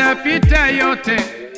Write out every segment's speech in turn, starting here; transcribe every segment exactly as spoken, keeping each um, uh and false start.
yatapita yote.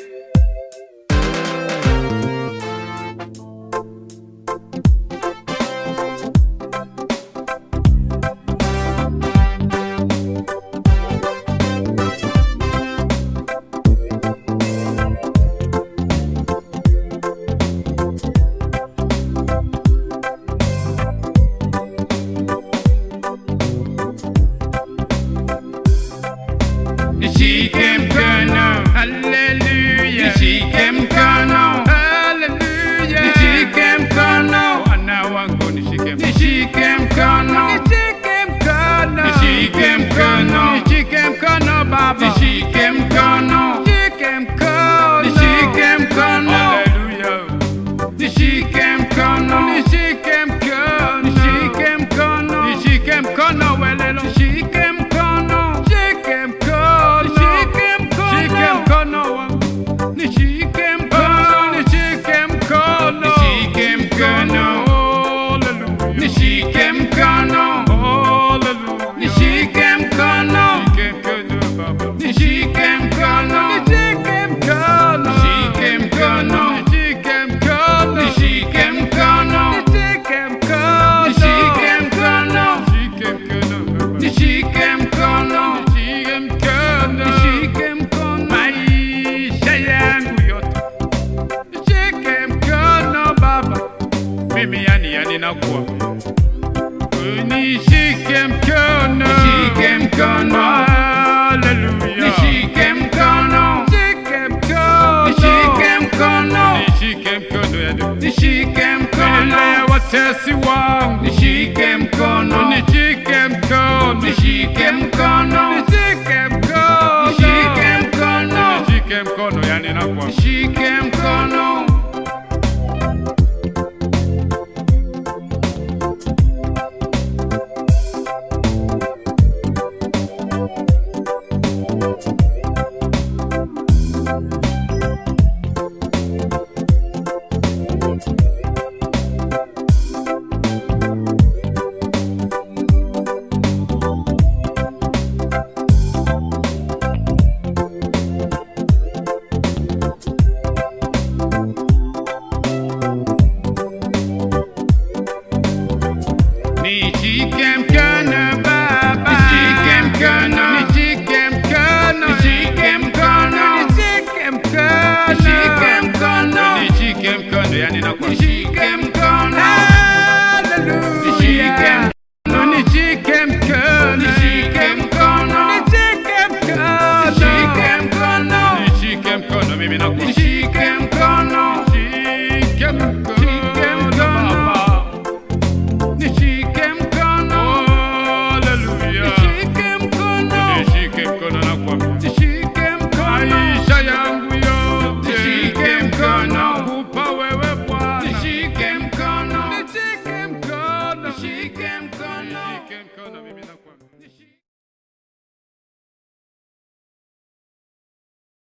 Nishike mkono, haleluya. Nishike mkono, haleluya. Nishike mkono, wana wangu nishike. Nishike mkono, nishike mkono. Nishike mkono, nishike mkono baba. Nishike mkono, nishike mkono. Nishike mkono, haleluya. Nishike mkono, nishike mkono. Nishike mkono, nishike mkono welelo. Nishike mkono, nishike mkono. Nishike mkono wangu. Nishike mkono, nishike mkono. Nishike mkono, haleluya. Nishike mkono, haleluya. Nishike mkono, nishike mkono baba. Nishike mkono, nishike mkono. Nishike mkono, nishike mkono. Nishike mkono, nishike mkono. Nishike mkono, nishike mkono baba. Nishike mkono, nishike mkono. Nishike mkono maisha yangu yote. Nishike mkono baba. Mimi yani yani nakuwa. Nishike mkono, nishike mkono, haleluya. Nishike mkono, nishike mkono, nishike mkono, nishike mkono ya nishike mkono ya watesi wangu. Nishike mkono, nishike mkono, nishike mkono, nishike mkono, nishike mkono, nishike mkono yani nakuwa. Nishike mkono.